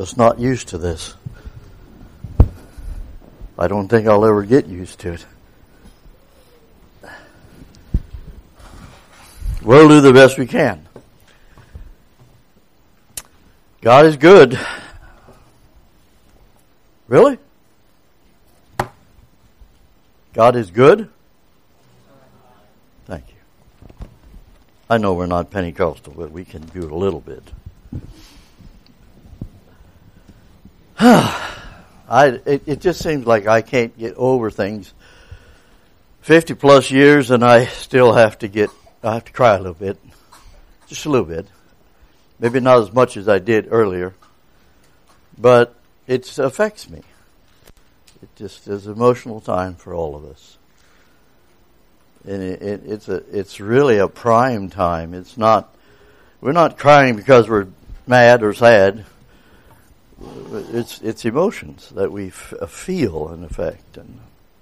just not used to this. I don't think I'll ever get used to it. We'll do the best we can. God is good. Really? God is good? Thank you. I know we're not Pentecostal, but we can do it a little bit. It just seems like I can't get over things. 50 plus years and I still have to cry a little bit. Just a little bit. Maybe not as much as I did earlier. But it affects me. It just is an emotional time for all of us. And it's really a prime time. We're not crying because we're mad or sad. It's emotions that we feel and affect. And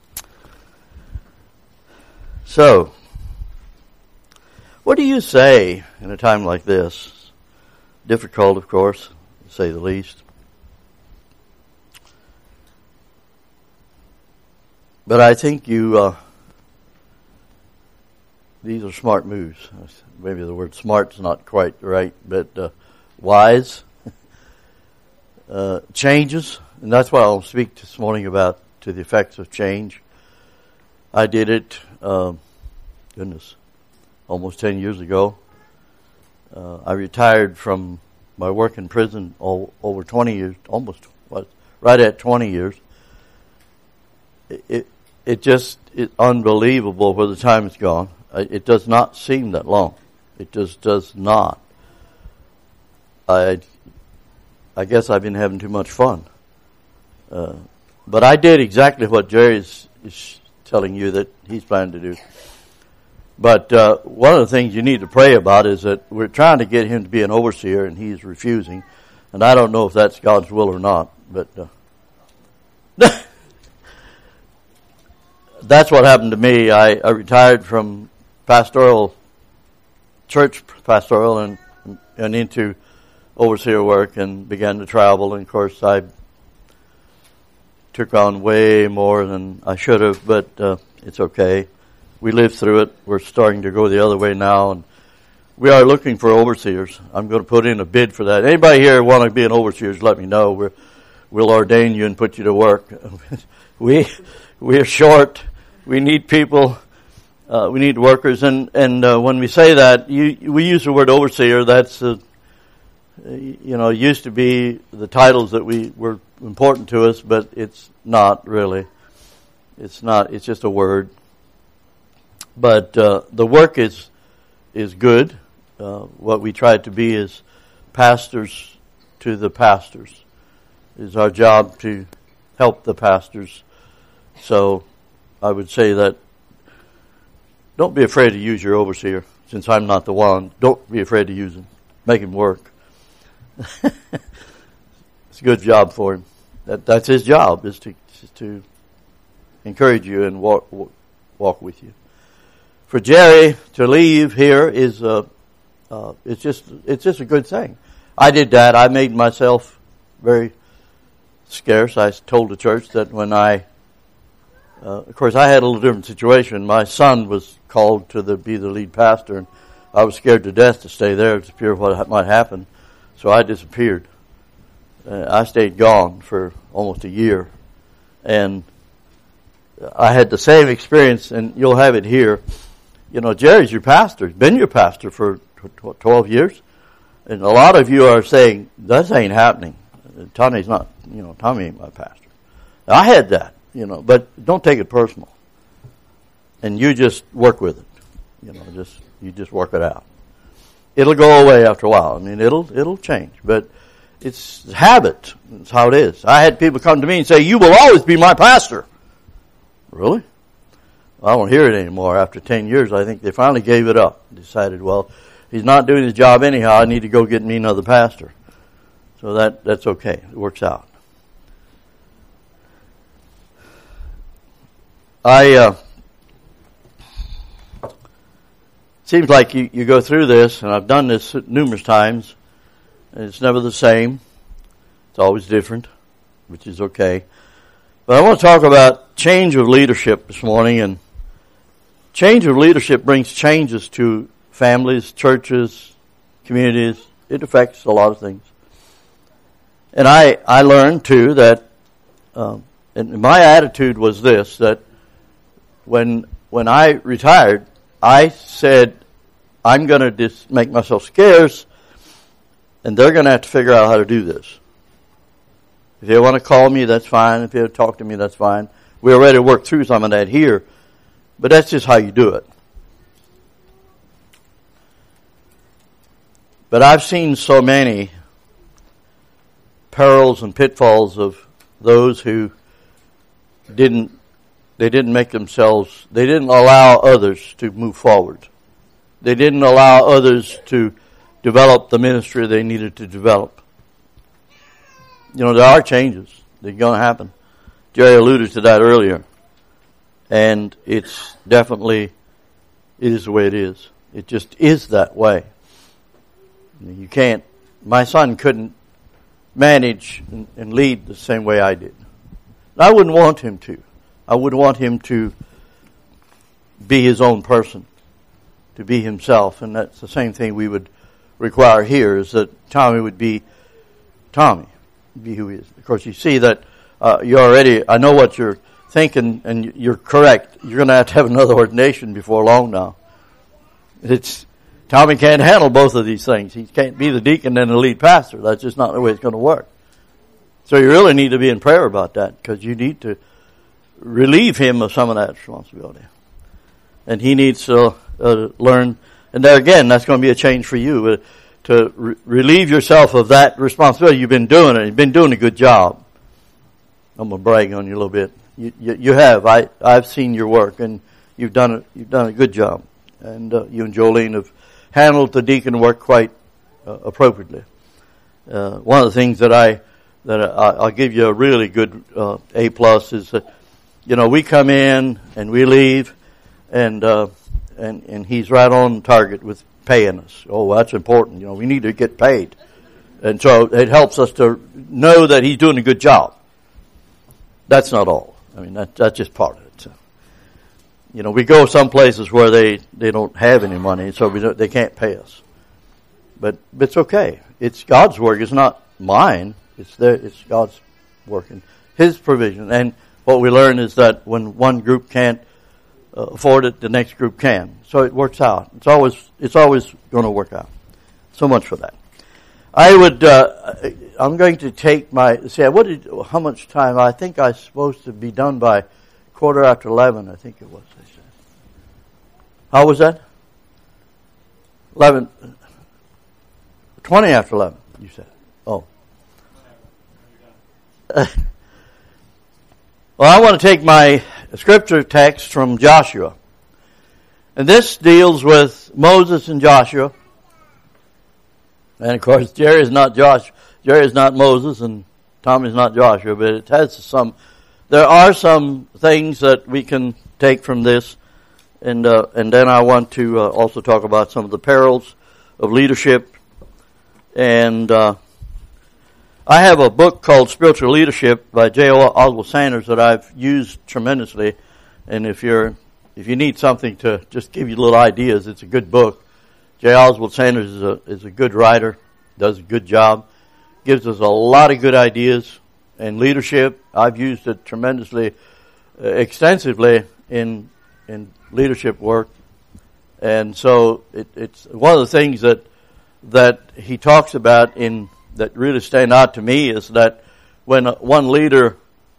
so, what do you say in a time like this? Difficult, of course, to say the least. But I think these are smart moves. Maybe the word smart's not quite right, but wise. Changes, and that's what I'll speak this morning about, to the effects of change. I did it, almost 10 years ago. I retired from my work in prison over 20 years, right at 20 years. It's unbelievable where the time has gone. It does not seem that long. It just does not. I guess I've been having too much fun. But I did exactly what Jerry is telling you that he's planning to do. But one of the things you need to pray about is that we're trying to get him to be an overseer, and he's refusing. And I don't know if that's God's will or not, but that's what happened to me. I retired from church pastoral and into overseer work and began to travel. And of course, I took on way more than I should have, but it's okay. We lived through it. We're starting to go the other way now, and we are looking for overseers. I'm going to put in a bid for that. Anybody here want to be an overseer, let me know. We'll ordain you and put you to work. We're short. We need people. We need workers. And when we say that, we use the word overseer. That's it used to be the titles that were important to us, but it's not really. It's not. It's just a word. But the work is good. What we try to be is pastors to the pastors. It's our job to help the pastors. So I would say that don't be afraid to use your overseer. Since I'm not the one, don't be afraid to use him. Make him work. It's a good job for him. That's his job, is to encourage you and walk with you. For Jerry to leave here is it's just a good thing. I did that. I made myself very scarce. I told the church that when of course, I had a little different situation. My son was called to be the lead pastor, and I was scared to death to stay there to fear what might happen. So I disappeared. I stayed gone for almost a year, and I had the same experience, and you'll have it here. Jerry's your pastor. He's been your pastor for 12 years. And a lot of you are saying, that ain't happening. Tommy ain't my pastor. I had that, but don't take it personal. And you just work with it. You just work it out. It'll go away after a while. I mean, it'll change, but it's habit. It's how it is. I had people come to me and say, you will always be my pastor. Really? I don't hear it anymore. After 10 years, I think they finally gave it up. Decided, well, he's not doing his job anyhow. I need to go get me another pastor. So that's okay. It works out. Seems like you go through this, and I've done this numerous times, and it's never the same. It's always different, which is okay. But I want to talk about change of leadership this morning, and change of leadership brings changes to families, churches, communities. It affects a lot of things. And I learned too that, and my attitude was this, that when I retired, I said, I'm going to just make myself scarce, and they're going to have to figure out how to do this. If they want to call me, that's fine. If they want to talk to me, that's fine. We already worked through some of that here, but that's just how you do it. But I've seen so many perils and pitfalls of those who didn't make themselves, they didn't allow others to move forward. They didn't allow others to develop the ministry they needed to develop. You know, there are changes. They're going to happen. Jerry alluded to that earlier. And it's definitely, it is the way it is. It just is that way. You can't, my son couldn't manage and lead the same way I did. I wouldn't want him to. I would want him to be his own person, to be himself. And that's the same thing we would require here, is that Tommy would be Tommy, be who he is. Of course, you see that you already, I know what you're thinking, and you're correct. You're going to have another ordination before long now. Tommy can't handle both of these things. He can't be the deacon and the lead pastor. That's just not the way it's going to work. So you really need to be in prayer about that, because you need to relieve him of some of that responsibility. And he needs to learn. And there again, that's going to be a change for you, to relieve yourself of that responsibility. You've been doing it. You've been doing a good job. I'm going to brag on you a little bit. You have. I've seen your work, and you've done a good job. And you and Jolene have handled the deacon work quite appropriately. One of the things that I'll give you a really good A+ is that, you know, we come in and we leave, and he's right on target with paying us. Oh, well, that's important. You know, we need to get paid, and so it helps us to know that he's doing a good job. That's not all. I mean, that's just part of it. So, you know, we go some places where they don't have any money, so they can't pay us. But it's okay. It's God's work. It's not mine. It's God's work and His provision. And what we learn is that when one group can't afford it, the next group can. So it works out. It's always going to work out. So much for that. I'm going to take how much time? I think I was supposed to be done by 11:15, I think it was. How was that? 20 after 11, you said. Oh. Well, I want to take my scripture text from Joshua. And this deals with Moses and Joshua. And of course, Jerry is not Moses, and Tom is not Joshua, but it has there are some things that we can take from this. And then I want to also talk about some of the perils of leadership. And I have a book called Spiritual Leadership by J. Oswald Sanders that I've used tremendously. And if you need something to just give you little ideas, it's a good book. J. Oswald Sanders is a good writer, does a good job, gives us a lot of good ideas in leadership. I've used it tremendously, extensively in leadership work. And so it's one of the things that he talks about that really stand out to me is that when one leader,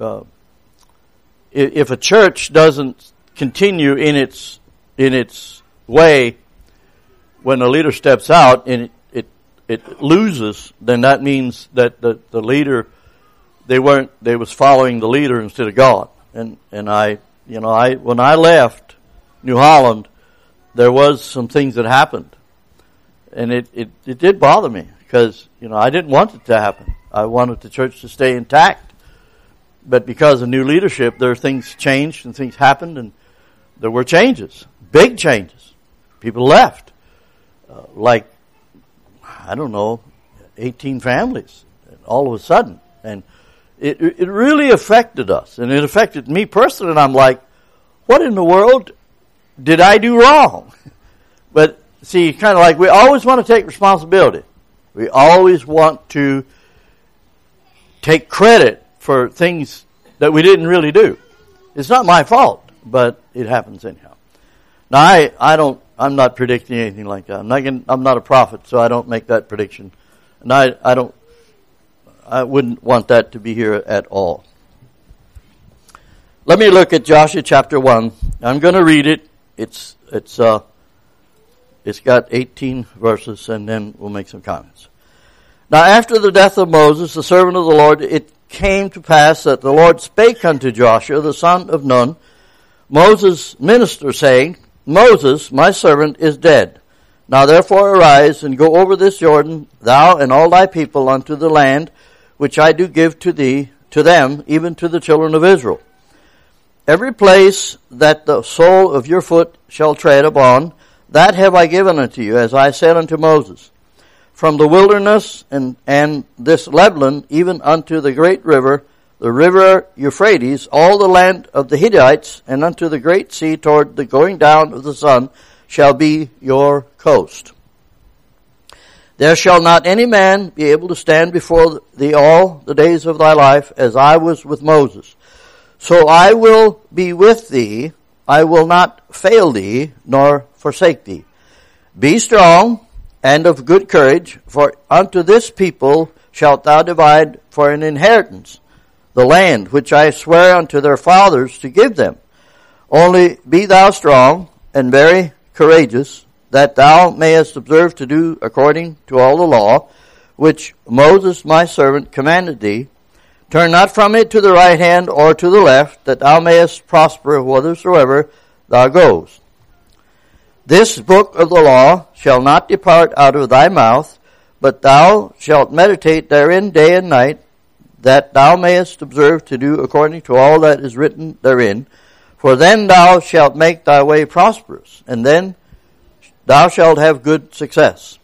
if a church doesn't continue in its way, when a leader steps out and it loses, then that means that the leader, they was following the leader instead of God. And when I left New Holland, there was some things that happened. And it did bother me because, I didn't want it to happen. I wanted the church to stay intact. But because of new leadership, things changed and things happened, and there were changes, big changes. People left. 18 families all of a sudden. And it really affected us. And it affected me personally. And I'm like, what in the world did I do wrong? But see, kind of like we always want to take responsibility. We always want to take credit for things that we didn't really do. It's not my fault, but it happens anyhow. Now, I'm not predicting anything like that. I'm not a prophet, so I don't make that prediction. And I wouldn't want that to be here at all. Let me look at Joshua chapter 1. I'm going to read it. It's got 18 verses, and then we'll make some comments. Now, after the death of Moses, the servant of the Lord, it came to pass that the Lord spake unto Joshua, the son of Nun, Moses' minister, saying, Moses, my servant, is dead. Now therefore arise and go over this Jordan, thou and all thy people, unto the land which I do give to thee, to them, even to the children of Israel. Every place that the sole of your foot shall tread upon, that have I given unto you, as I said unto Moses. From the wilderness and this Lebanon, even unto the great river, the river Euphrates, all the land of the Hittites, and unto the great sea toward the going down of the sun, shall be your coast. There shall not any man be able to stand before thee all the days of thy life, as I was with Moses. So I will be with thee, I will not fail thee, nor forsake thee. Be strong and of good courage, for unto this people shalt thou divide for an inheritance the land which I swear unto their fathers to give them. Only be thou strong and very courageous, that thou mayest observe to do according to all the law, which Moses my servant commanded thee. Turn not from it to the right hand or to the left, that thou mayest prosper whithersoever thou goest. This book of the law shall not depart out of thy mouth, but thou shalt meditate therein day and night, that thou mayest observe to do according to all that is written therein. For then thou shalt make thy way prosperous, and then thou shalt have good success.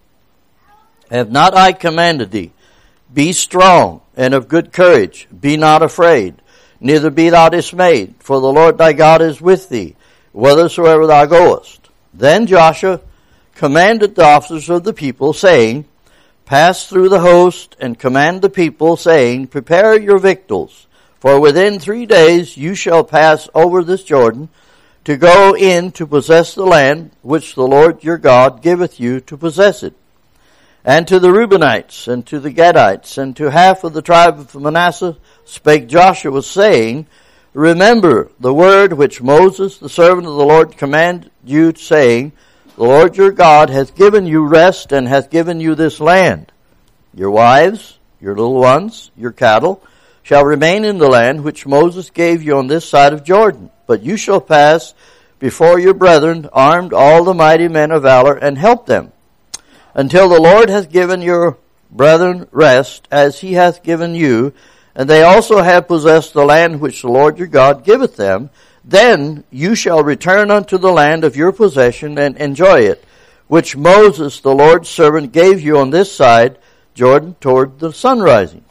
Have not I commanded thee? Be strong and of good courage. Be not afraid, neither be thou dismayed, for the Lord thy God is with thee, whithersoever thou goest. Then Joshua commanded the officers of the people, saying, Pass through the host, and command the people, saying, Prepare your victuals, for within 3 days you shall pass over this Jordan, to go in to possess the land which the Lord your God giveth you to possess it. And to the Reubenites, and to the Gadites, and to half of the tribe of Manasseh spake Joshua, saying, Remember the word which Moses, the servant of the Lord, commanded you, saying, The Lord your God hath given you rest, and hath given you this land. Your wives, your little ones, your cattle, shall remain in the land which Moses gave you on this side of Jordan. But you shall pass before your brethren, armed all the mighty men of valor, and help them, until the Lord hath given your brethren rest, as he hath given you, and they also have possessed the land which the Lord your God giveth them. Then you shall return unto the land of your possession, and enjoy it, which Moses the Lord's servant gave you on this side Jordan toward the sun rising.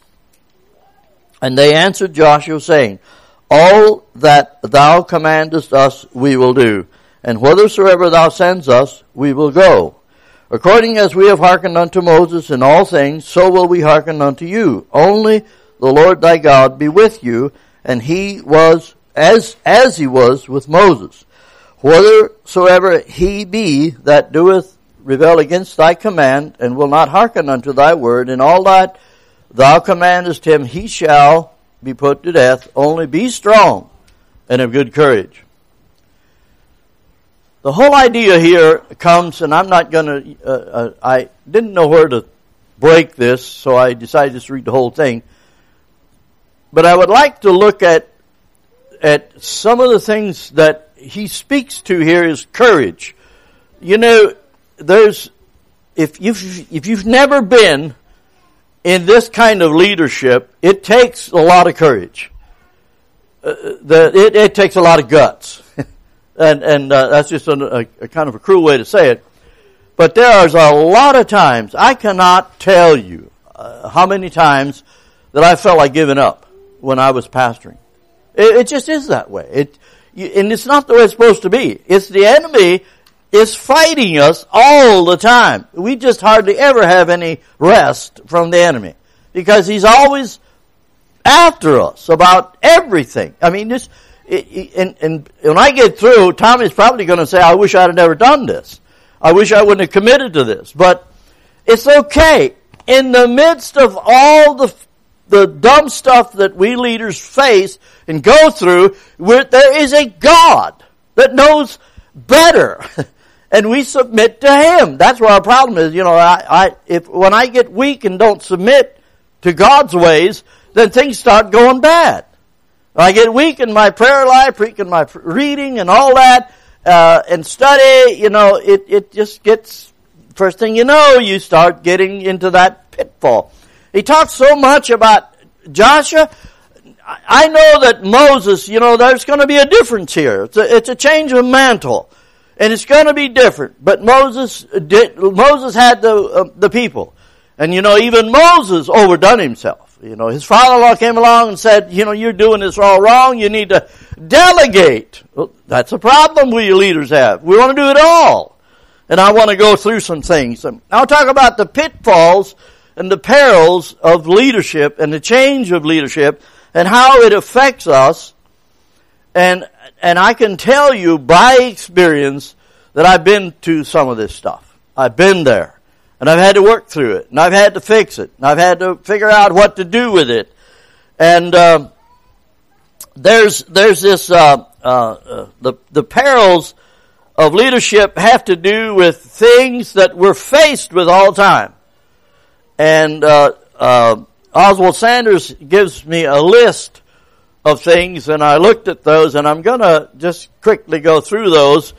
And they answered Joshua, saying, All that thou commandest us we will do, and whithersoever thou sendest us we will go. According as we have hearkened unto Moses in all things, so will we hearken unto you. Only the Lord thy God be with you, and he was as he was with Moses. Whithersoever he be that doeth rebel against thy command, and will not hearken unto thy word, and all that thou commandest him, he shall be put to death. Only be strong and of good courage. The whole idea here comes, and I'm not going to, I didn't know where to break this, so I decided to just read the whole thing. But I would like to look at some of the things that he speaks to here is courage. You know, if you've never been in this kind of leadership, it takes a lot of courage. It takes a lot of guts. And that's just a kind of a cruel way to say it. But there's a lot of times, I cannot tell you how many times that I felt like giving up when I was pastoring. It just is that way. And it's not the way it's supposed to be. It's the enemy is fighting us all the time. We just hardly ever have any rest from the enemy because he's always after us about everything. I mean, and when I get through, Tommy's probably going to say, I wish I'd have never done this. I wish I wouldn't have committed to this. But it's okay. In the midst of all the dumb stuff that we leaders face and go through, there is a God that knows better. And we submit to Him. That's where our problem is. You know, when I get weak and don't submit to God's ways, then things start going bad. When I get weak in my prayer life, weak in my reading and all that, and study, you know, it just gets, first thing you know, you start getting into that pitfall. He talks so much about Joshua. I know that Moses, you know, there's going to be a difference here. It's a change of mantle. And it's going to be different. But Moses had the people. And you know, even Moses overdone himself. You know, his father-in-law came along and said, you know, you're doing this all wrong. You need to delegate. Well, that's a problem we leaders have. We want to do it all. And I want to go through some things. I'll talk about the pitfalls and the perils of leadership and the change of leadership and how it affects us. And I can tell you by experience that I've been to some of this stuff. I've been there. And I've had to work through it. And I've had to fix it. And I've had to figure out what to do with it. And there's this, the perils of leadership have to do with things that we're faced with all the time. And Oswald Sanders gives me a list of things, and I looked at those, and I'm going to just quickly go through those.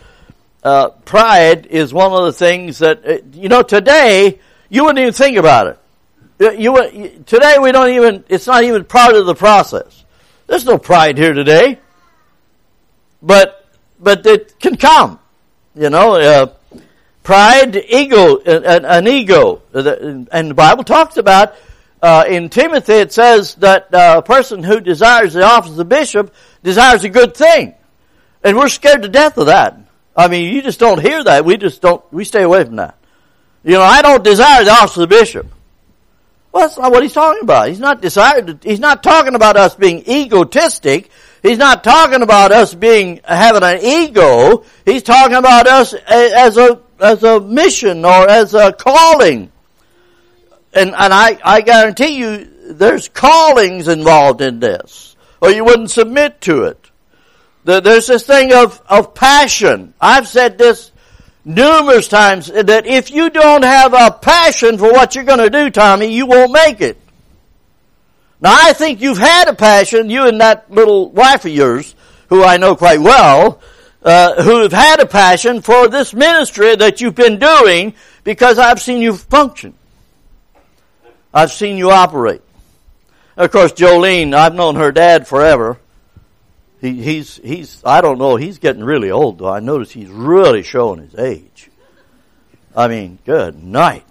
Pride is one of the things that, you know, today, you wouldn't even think about it. Today we don't even, it's not even part of the process. There's no pride here today. But it can come. You know, pride, ego, an ego. And the Bible talks about, in Timothy it says that a person who desires the office of bishop desires a good thing. And we're scared to death of that. I mean, you just don't hear that. We stay away from that. You know, I don't desire the office of bishop. Well, that's not what he's talking about. He's not talking about us being egotistic. He's not talking about us having an ego. He's talking about us as a mission or as a calling. And I guarantee you there's callings involved in this, or you wouldn't submit to it. There's this thing of passion. I've said this numerous times, that if you don't have a passion for what you're going to do, Tommy, you won't make it. Now, I think you've had a passion, you and that little wife of yours, who I know quite well, who have had a passion for this ministry that you've been doing, because I've seen you function. I've seen you operate. Of course, Jolene, I've known her dad forever. He's I don't know, he's getting really old though. I notice he's really showing his age. I mean, good night.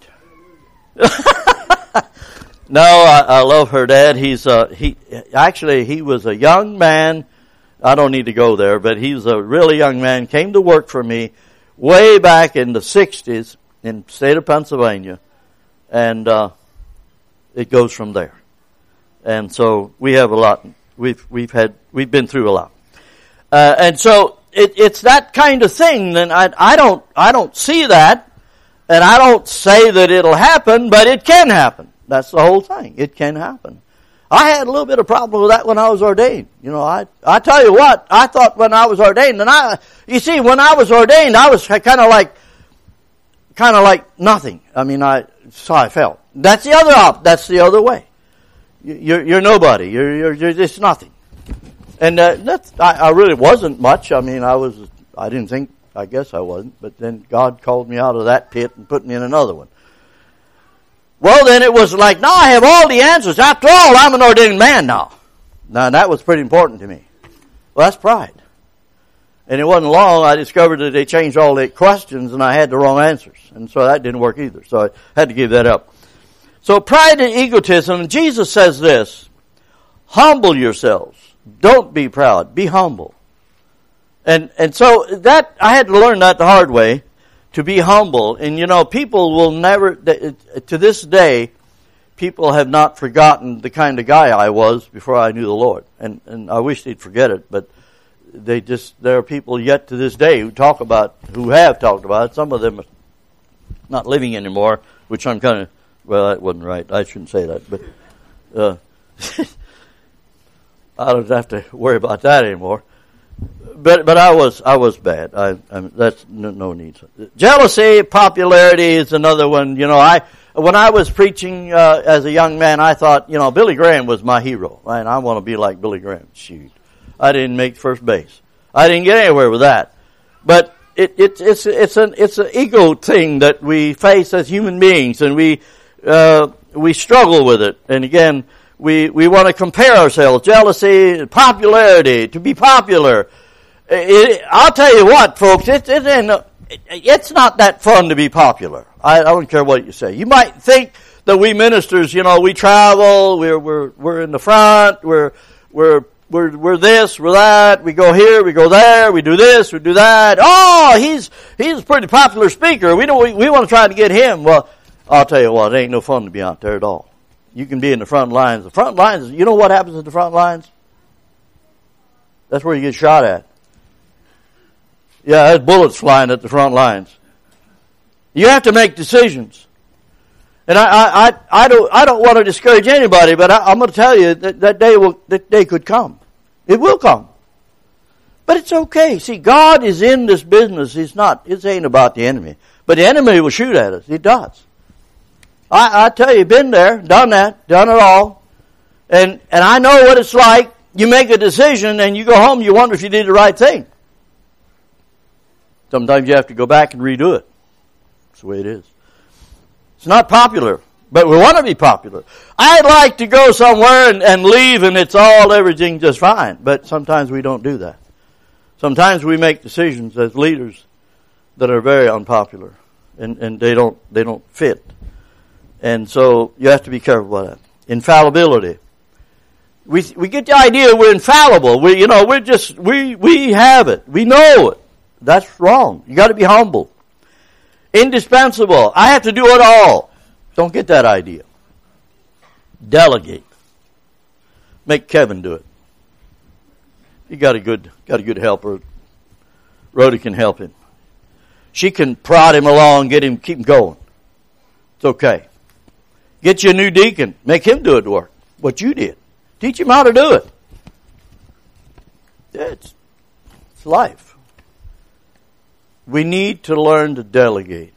No, I love her dad. He was a young man. I don't need to go there, but he was a really young man, came to work for me way back in the 60s in the state of Pennsylvania. And, it goes from there. And so we have a lot. We've been through a lot. And so it's that kind of thing. And I don't see that. And I don't say that it'll happen, but it can happen. That's the whole thing. It can happen. I had a little bit of problem with that when I was ordained. You know, I tell you what, I thought when I was ordained, and you see, when I was ordained, I was kind of like nothing. I mean, that's how I felt. That's the other way. You're nobody. You're just nothing. And I really wasn't much. I mean, I didn't think, I guess I wasn't, but then God called me out of that pit and put me in another one. Well, then it was like, now I have all the answers. After all, I'm an ordained man now. Now, that was pretty important to me. Well, that's pride. And it wasn't long, I discovered that they changed all the questions and I had the wrong answers. And so that didn't work either. So I had to give that up. So pride and egotism, Jesus says this, humble yourselves. Don't be proud. Be humble. And so that, I had to learn that the hard way, to be humble. And people will never, to this day, people have not forgotten the kind of guy I was before I knew the Lord. And I wish they'd forget it, but there are people yet to this day who have talked about it. Some of them are not living anymore, which I'm kind of, well, that wasn't right. I shouldn't say that, but, I don't have to worry about that anymore. But I was bad. That's no need. Jealousy, popularity is another one. When I was preaching as a young man, I thought, Billy Graham was my hero, and I want to be like Billy Graham. Shoot, I didn't make first base. I didn't get anywhere with that. But it's an ego thing that we face as human beings, and we struggle with it. And again, we want to compare ourselves. Jealousy, popularity, to be popular. I'll tell you what, folks, it's not that fun to be popular. I don't care what you say. You might think that we ministers, we travel, we're in the front, we're this, we're that, we go here, we go there, we do this, we do that. Oh, he's a pretty popular speaker. We want to try to get him. Well, I'll tell you what, it ain't no fun to be out there at all. You can be in the front lines. The front lines, you know what happens at the front lines? That's where you get shot at. Yeah, there's bullets flying at the front lines. You have to make decisions. And I don't want to discourage anybody, but I'm going to tell you that day could come. It will come. But it's okay. See, God is in this business. It ain't about the enemy. But the enemy will shoot at us. It does. I tell you, been there, done that, done it all. And I know what it's like. You make a decision and you go home, you wonder if you did the right thing. Sometimes you have to go back and redo it. That's the way it is. It's not popular, but we want to be popular. I'd like to go somewhere and leave and everything just fine. But sometimes we don't do that. Sometimes we make decisions as leaders that are very unpopular and they don't fit. And so you have to be careful about that. Infallibility. We get the idea we're infallible. We have it. We know it. That's wrong. You got to be humble. Indispensable. I have to do it all. Don't get that idea. Delegate. Make Kevin do it. You got a good helper. Rhoda can help him. She can prod him along, keep him going. It's okay. Get you a new deacon. Make him do it work. What you did. Teach him how to do it. It's life. We need to learn to delegate.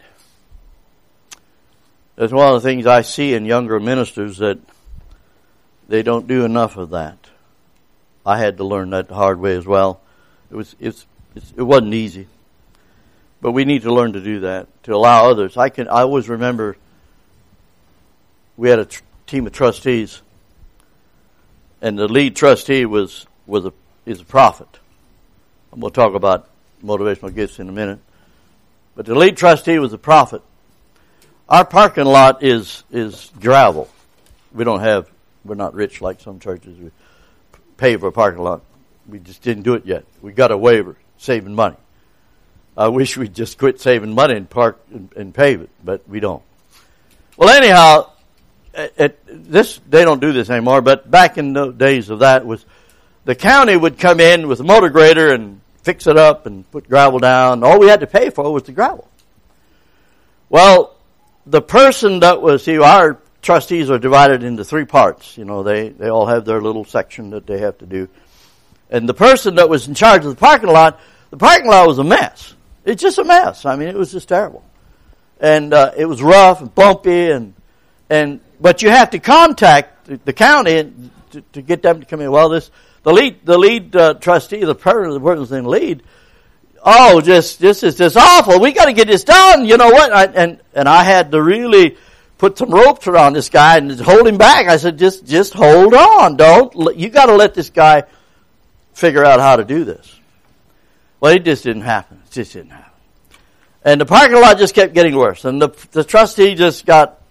That's one of the things I see in younger ministers, that they don't do enough of that. I had to learn that the hard way as well. It wasn't easy. But we need to learn to do that, to allow others. I always remember we had a team of trustees, and the lead trustee is a prophet. I'm going to talk about motivational gifts in a minute. But the lead trustee was a prophet. Our parking lot is gravel. We're not rich like some churches. We pay for a parking lot. We just didn't do it yet. We got a waiver, saving money. I wish we'd just quit saving money and park and pave it, but we don't. Well, anyhow, they don't do this anymore, but back in the days of that, was the county would come in with a motor grader and fix it up and put gravel down. All we had to pay for was the gravel. Well, the person that was, our trustees are divided into three parts. They all have their little section that they have to do. And the person that was in charge of the parking lot was a mess. It's just a mess. I mean, it was just terrible. And it was rough and bumpy, but you have to contact the county to get them to come in. Well, the lead trustee, the person's in lead, this is just awful. We got to get this done. You know what? And I had to really put some ropes around this guy and hold him back. I said, just hold on. You got to let this guy figure out how to do this. Well, it just didn't happen. It just didn't happen. And the parking lot just kept getting worse. And the trustee just got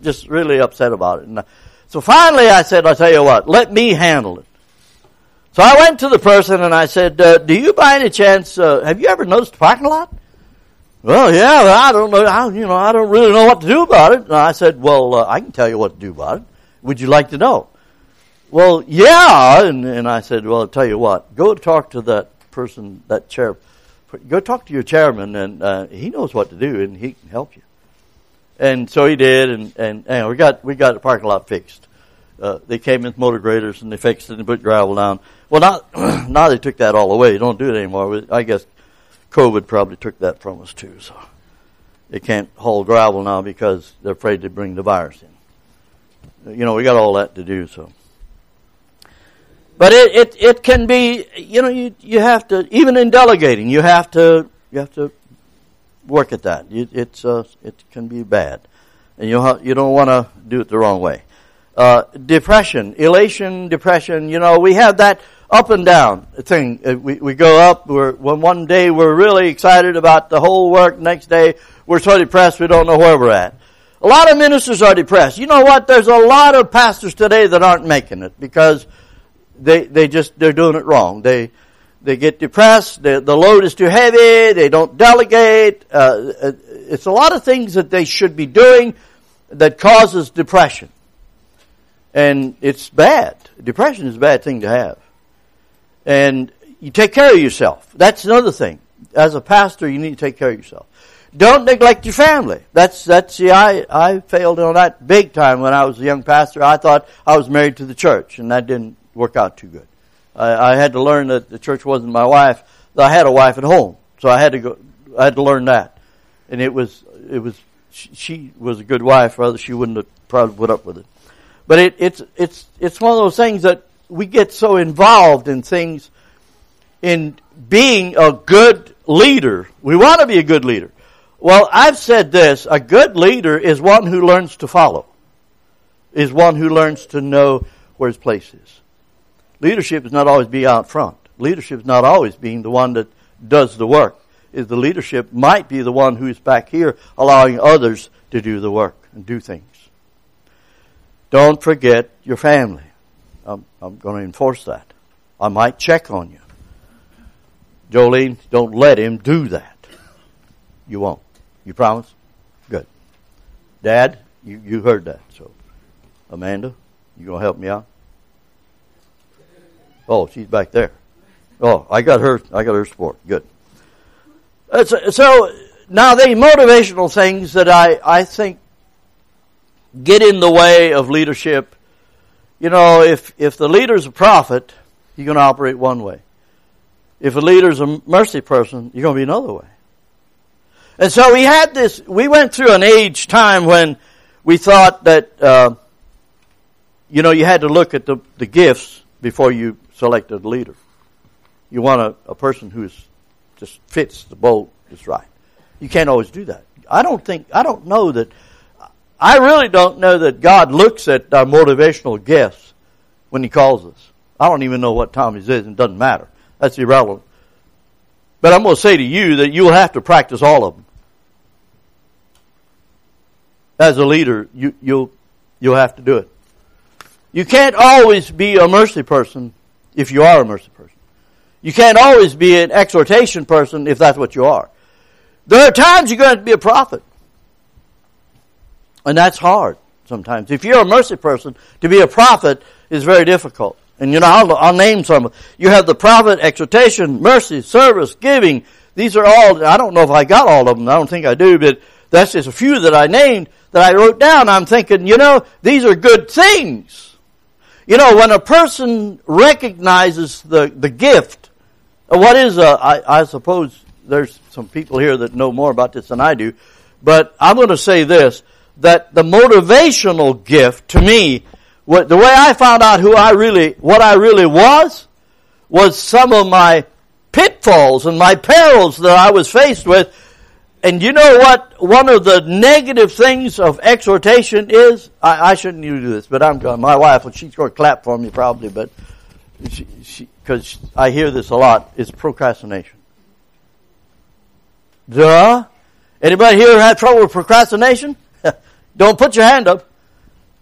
just really upset about it. And so finally I said, I'll tell you what, let me handle it. So I went to the person and I said, do you by any chance, have you ever noticed the parking lot? Well, yeah, but I don't know, I don't really know what to do about it. And I said, well, I can tell you what to do about it. Would you like to know? Well, yeah. And I said, well, I'll tell you what, go talk to that person, that chair. Go talk to your chairman, and he knows what to do, and he can help you. And so he did, and we got the parking lot fixed. They came with motor graders and they fixed it and put gravel down. Well, now they took that all away. They don't do it anymore. I guess COVID probably took that from us too. So they can't haul gravel now because they're afraid to bring the virus in. We got all that to do. So, but it can be. You have to, even in delegating, you have to work at that. It can be bad, and you don't want to do it the wrong way. Depression, elation, depression. We have that up and down thing. We go up. One day we're really excited about the whole work. Next day we're so depressed we don't know where we're at. A lot of ministers are depressed. You know what? There's a lot of pastors today that aren't making it because they're doing it wrong. They get depressed. The load is too heavy. They don't delegate. It's a lot of things that they should be doing that causes depression. And it's bad. Depression is a bad thing to have. And you take care of yourself. That's another thing. As a pastor, you need to take care of yourself. Don't neglect your family. I failed on that big time when I was a young pastor. I thought I was married to the church, and that didn't work out too good. I had to learn that the church wasn't my wife. I had a wife at home, so I had to learn that. And she was a good wife, or else she wouldn't have probably put up with it. But it's one of those things that we get so involved in things, in being a good leader. We want to be a good leader. Well, I've said this, a good leader is one who learns to follow, is one who learns to know where his place is. Leadership is not always being out front. Leadership is not always being the one that does the work. The leadership might be the one who is back here allowing others to do the work and do things. Don't forget your family. I'm going to enforce that. I might check on you. Jolene, don't let him do that. You won't. You promise? Good. Dad, you heard that. So, Amanda, you going to help me out? Oh, she's back there. Oh, I got her support. Good. So now the motivational things that I think get in the way of leadership. If the leader's a prophet, you're going to operate one way. If a leader's a mercy person, you're going to be another way. And so we went through an age time when we thought that, you had to look at the gifts before you selected a leader. You want a person who's just fits the bolt just right. You can't always do that. I really don't know that God looks at our motivational gifts when He calls us. I don't even know what Tommy's is, and it doesn't matter. That's irrelevant. But I'm going to say to you that you'll have to practice all of them. As a leader, you'll have to do it. You can't always be a mercy person if you are a mercy person. You can't always be an exhortation person if that's what you are. There are times you're going to be a prophet. And that's hard sometimes. If you're a mercy person, to be a prophet is very difficult. And I'll name some. You have the prophet, exhortation, mercy, service, giving. These are all, I don't know if I got all of them. I don't think I do, but that's just a few that I named that I wrote down. I'm thinking, these are good things. When a person recognizes the gift, what is I suppose there's some people here that know more about this than I do, but I'm going to say this, that the motivational gift to me, the way I found out what I really was some of my pitfalls and my perils that I was faced with. And you know what? One of the negative things of exhortation is, I shouldn't do this, but my wife, she's going to clap for me probably, but because I hear this a lot, is procrastination. Duh. Anybody here have trouble with procrastination? Don't put your hand up.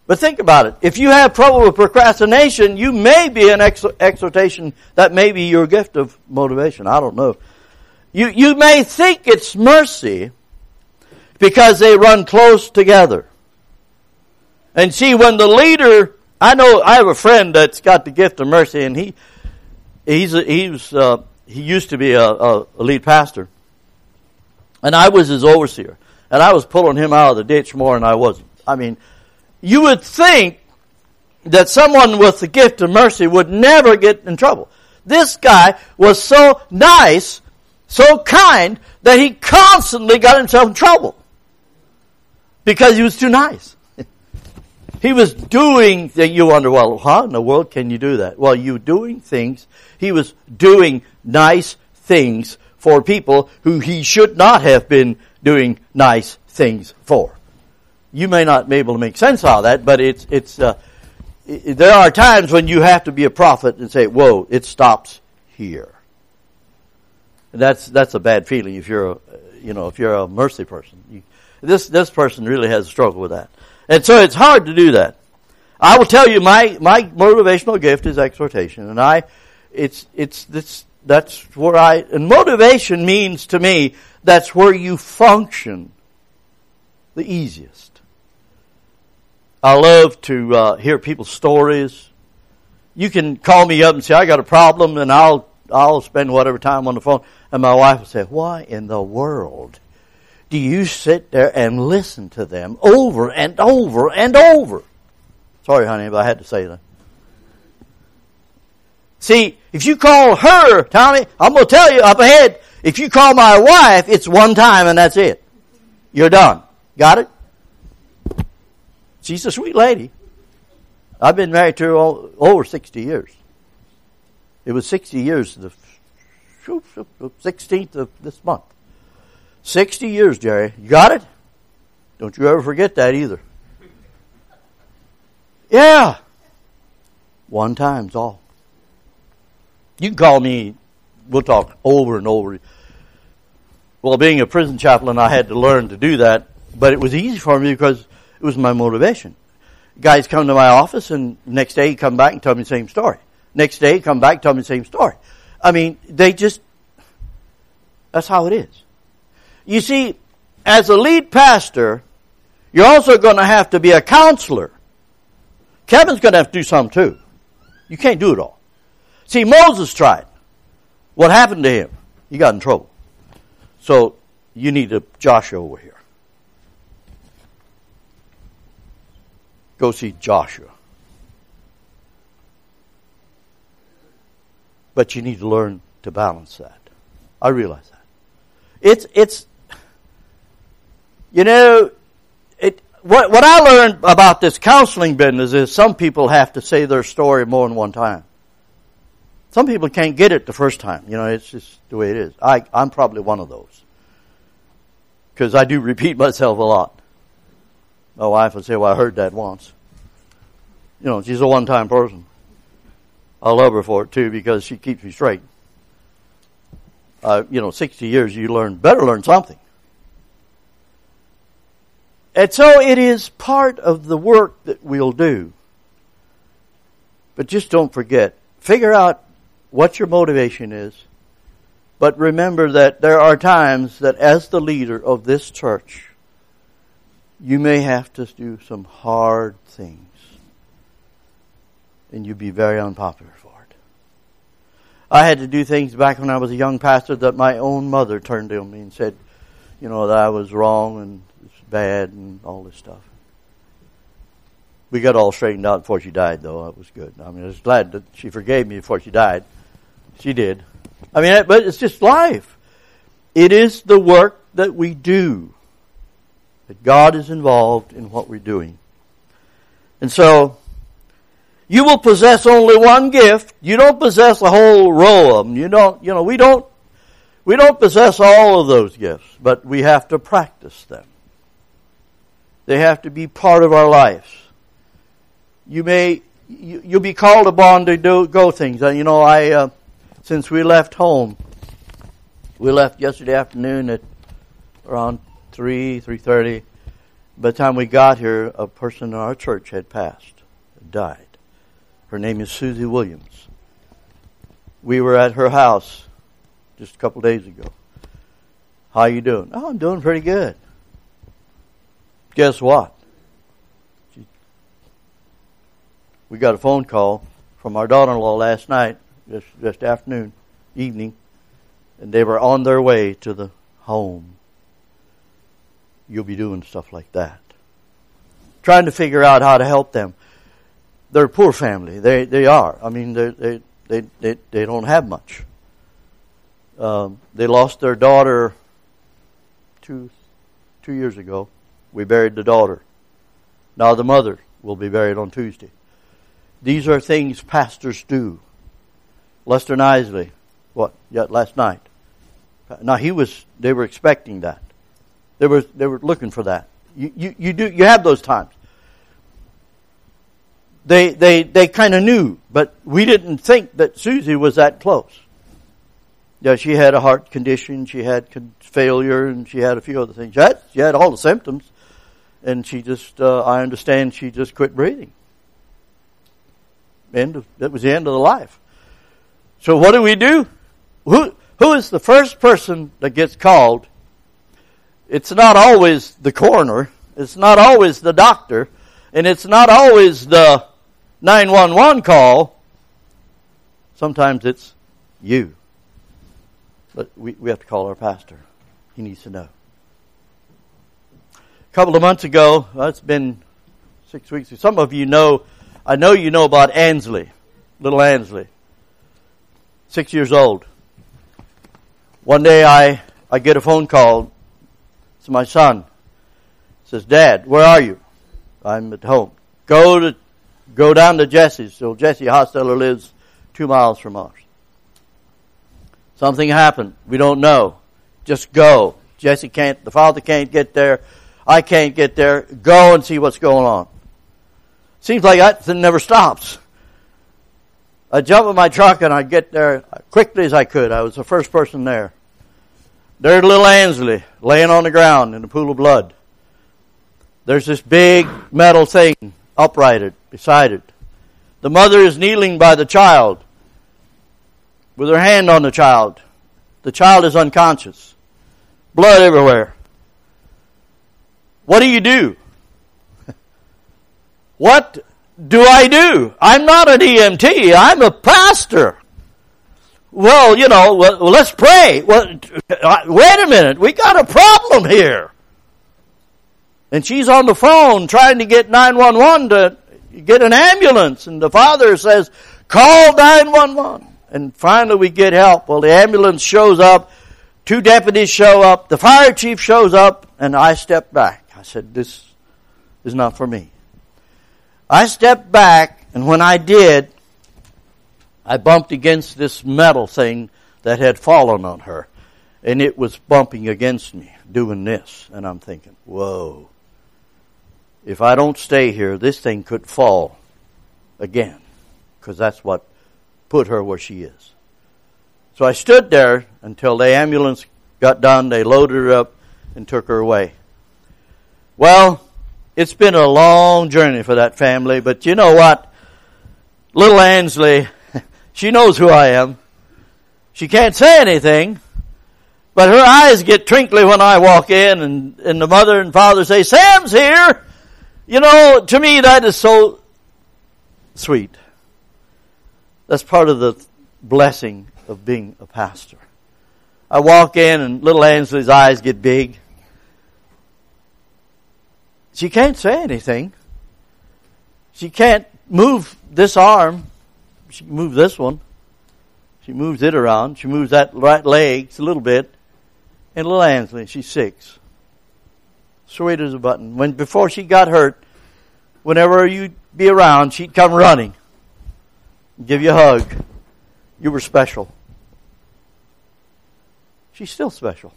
But think about it. If you have trouble with procrastination, you may be an exhortation. That may be your gift of motivation. I don't know. You may think it's mercy because they run close together. And see, when the leader, I have a friend that's got the gift of mercy, and he used to be a lead pastor, and I was his overseer, and I was pulling him out of the ditch more than I wasn't. I mean, you would think that someone with the gift of mercy would never get in trouble. This guy was so nice, so kind, that he constantly got himself in trouble because he was too nice. He was doing things. You wonder, well, how in the world can you do that? Well, you doing things. He was doing nice things for people who he should not have been doing nice things for. You may not be able to make sense out of that, but there are times when you have to be a prophet and say, whoa, it stops here. And that's a bad feeling if you're a mercy person. This person really has a struggle with that. And so it's hard to do that. I will tell you my motivational gift is exhortation, and and motivation means to me that's where you function the easiest. I love to hear people's stories. You can call me up and say, I got a problem, and I'll spend whatever time on the phone. And my wife will say, why in the world do you sit there and listen to them over and over and over? Sorry, honey, but I had to say that. See, if you call her, Tommy, I'm going to tell you up ahead, if you call my wife, it's one time and that's it. You're done. Got it? She's a sweet lady. I've been married to her over 60 years. It was 60 years, the 16th of this month. 60 years, Jerry. You got it? Don't you ever forget that either. Yeah. One time's all. You can call me. We'll talk over and over. Well, being a prison chaplain, I had to learn to do that. But it was easy for me because it was my motivation. Guys come to my office, and next day he come back and tell me the same story. Next day he come back and tell me the same story. I mean, that's how it is. You see, as a lead pastor, you're also going to have to be a counselor. Kevin's going to have to do some too. You can't do it all. See, Moses tried. What happened to him? He got in trouble. So you need a Joshua over here. Go see Joshua. But you need to learn to balance that. I realize that. What I learned about this counseling business is some people have to say their story more than one time. Some people can't get it the first time. It's just the way it is. I'm probably one of those. Because I do repeat myself a lot. My wife would say, well, I heard that once. She's a one-time person. I love her for it too because she keeps me straight. 60 years you better learn something. And so it is part of the work that we'll do. But just don't forget, figure out what your motivation is. But remember that there are times that as the leader of this church, you may have to do some hard things. And you'd be very unpopular for it. I had to do things back when I was a young pastor that my own mother turned to me and said, that I was wrong and it's bad and all this stuff. We got all straightened out before she died, though. That was good. I was glad that she forgave me before she died. She did. But it's just life. It is the work that we do. That God is involved in what we're doing. And so, you will possess only one gift. You don't possess a whole row of them. We don't possess all of those gifts, but we have to practice them. They have to be part of our lives. You'll be called upon to go things. Since we left home, we left yesterday afternoon at around 3:30. By the time we got here, a person in our church had passed, died. Her name is Susie Williams. We were at her house just a couple days ago. How you doing? Oh, I'm doing pretty good. Guess what? We got a phone call from our daughter-in-law last night, just evening, and they were on their way to the home. You'll be doing stuff like that. Trying to figure out how to help them. They're a poor family. They are. I mean, they don't have much. They lost their daughter two years ago. We buried the daughter. Now the mother will be buried on Tuesday. These are things pastors do. Lester Nisley, last night. Now they were expecting that. They were looking for that. You have those times. They kind of knew, but we didn't think that Susie was that close. Yeah, she had a heart condition, she had failure, and she had a few other things. She had all the symptoms, and she just, I understand, she just quit breathing. That was the end of the life. So what do? Who is the first person that gets called? It's not always the coroner. It's not always the doctor. And it's not always the 911 call. Sometimes it's you. But we have to call our pastor. He needs to know. A couple of months ago, it's been 6 weeks. Some of you know, I know you know about Ansley, little Ansley, 6 years old. One day I get a phone call. It's my son. He says, Dad, where are you? I'm at home. Go down to Jesse's. So Jesse Hosteller lives 2 miles from us. Something happened. We don't know. Just go. The father can't get there. I can't get there. Go and see what's going on. Seems like that thing never stops. I jump in my truck and I get there quickly as I could. I was the first person there. There's little Ansley laying on the ground in a pool of blood. There's this big metal thing uprighted beside it. The mother is kneeling by the child with her hand on the child. The child is unconscious. Blood everywhere. What do? What do I do? I'm not an EMT. I'm a pastor. Well, let's pray. Well, wait a minute. We got a problem here. And she's on the phone trying to get 911 to get an ambulance. And the father says, call 911. And finally we get help. Well, the ambulance shows up. 2 deputies show up. The fire chief shows up. And I stepped back. I said, this is not for me. I stepped back. And when I did, I bumped against this metal thing that had fallen on her. And it was bumping against me, doing this. And I'm thinking, whoa. If I don't stay here, this thing could fall again. Because that's what put her where she is. So I stood there until the ambulance got done. They loaded her up and took her away. Well, it's been a long journey for that family. But you know what? Little Ansley, she knows who I am. She can't say anything. But her eyes get twinkly when I walk in. And the mother and father say, Sam's here. To me that is so sweet. That's part of the blessing of being a pastor. I walk in and little Ansley's eyes get big. She can't say anything. She can't move this arm. She can move this one. She moves it around. She moves that right leg a little bit. And little Ansley, she's 6. Sweet as a button. Before she got hurt, whenever you'd be around, she'd come running. Give you a hug. You were special. She's still special.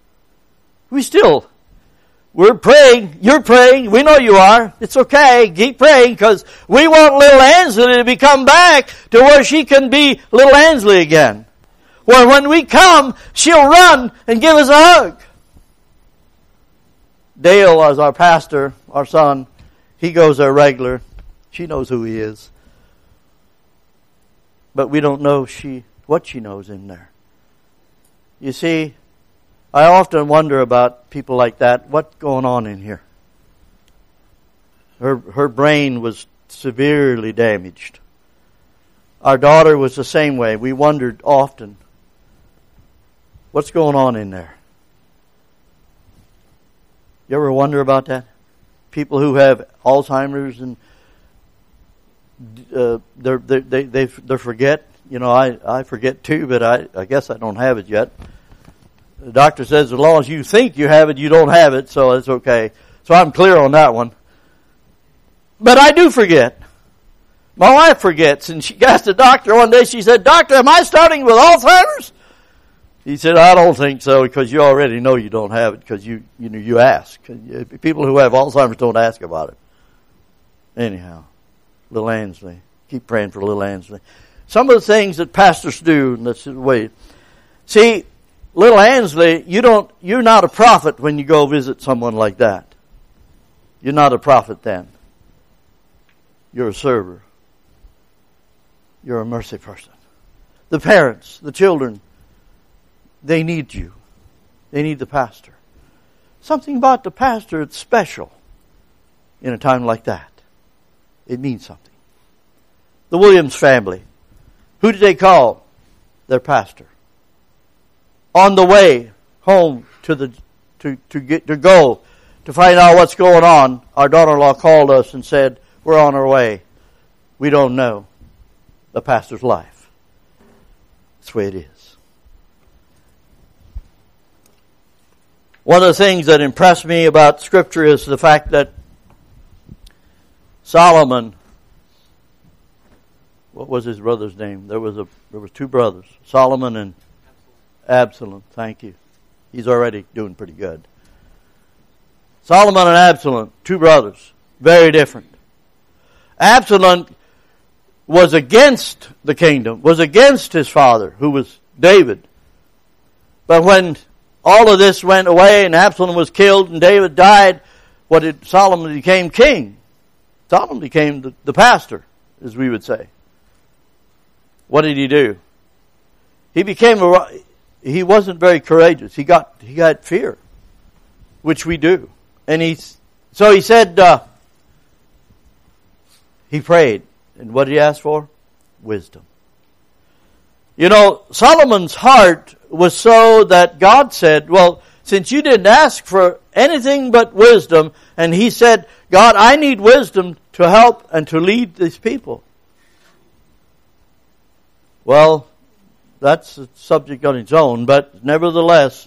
We're praying. You're praying. We know you are. It's okay. Keep praying because we want little Ansley to come back to where she can be little Ansley again. Where when we come, she'll run and give us a hug. Dale, as our pastor, our son, he goes there regular. She knows who he is. But we don't know what she knows in there. You see, I often wonder about people like that. What's going on in here? Her brain was severely damaged. Our daughter was the same way. We wondered often, what's going on in there? You ever wonder about that? People who have Alzheimer's and they forget. You know, I forget too, but I guess I don't have it yet. The doctor says as long as you think you have it, you don't have it, so it's okay. So I'm clear on that one. But I do forget. My wife forgets, and she asked the doctor one day, she said, "Doctor, am I starting with Alzheimer's?" He said, "I don't think so, because you already know you don't have it, because you ask. People who have Alzheimer's don't ask about it." Anyhow, little Ansley. Keep praying for little Ansley. Some of the things that pastors do, and that's the way. See, little Ansley, you're not a prophet when you go visit someone like that. You're not a prophet then. You're a server. You're a mercy person. The parents, the children, they need you. They need the pastor. Something about the pastor that's special in a time like that. It means something. The Williams family. Who did they call? Their pastor. On the way home to go to find out what's going on, our daughter-in-law called us and said, "We're on our way. We don't know the pastor's life." That's the way it is. One of the things that impressed me about Scripture is the fact that Solomon, what was his brother's name? There was two brothers, Solomon and Absalom. Thank you. He's already doing pretty good. Solomon and Absalom, two brothers, very different. Absalom was against the kingdom, was against his father, who was David. But when all of this went away and Absalom was killed and David died, Solomon became king. Solomon became the pastor, as we would say. What did he do? He wasn't very courageous. He got fear, which we do. And he said, he prayed. And what did he ask for? Wisdom. You know, Solomon's heart was so that God said, well, since you didn't ask for anything but wisdom, and he said, God, I need wisdom to help and to lead these people. Well, that's a subject on its own, but nevertheless,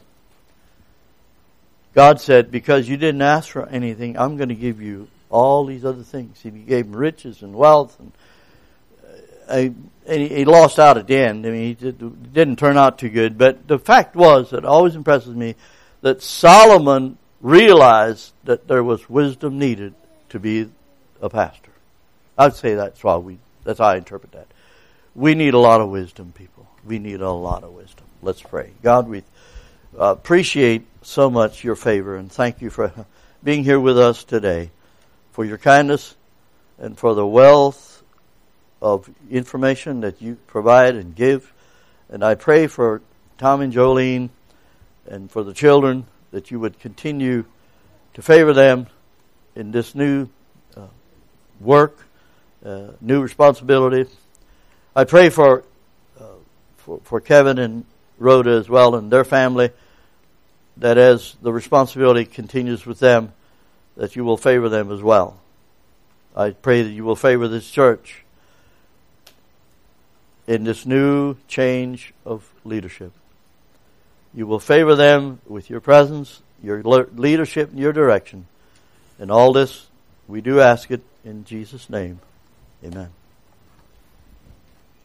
God said, because you didn't ask for anything, I'm going to give you all these other things. He gave him riches and wealth, and he lost out at the end. I mean, he didn't turn out too good. But the fact was, it always impresses me, that Solomon realized that there was wisdom needed to be a pastor. I'd say that's how I interpret that. We need a lot of wisdom, people. We need a lot of wisdom. Let's pray. God, we appreciate so much your favor, and thank you for being here with us today, for your kindness and for the wealth of information that you provide and give. And I pray for Tom and Jolene and for the children that you would continue to favor them in this new work, new responsibility. I pray for Kevin and Rhoda as well and their family, that as the responsibility continues with them, that you will favor them as well. I pray that you will favor this church in this new change of leadership. You will favor them with your presence, your leadership, and your direction. And all this, we do ask it in Jesus' name. Amen.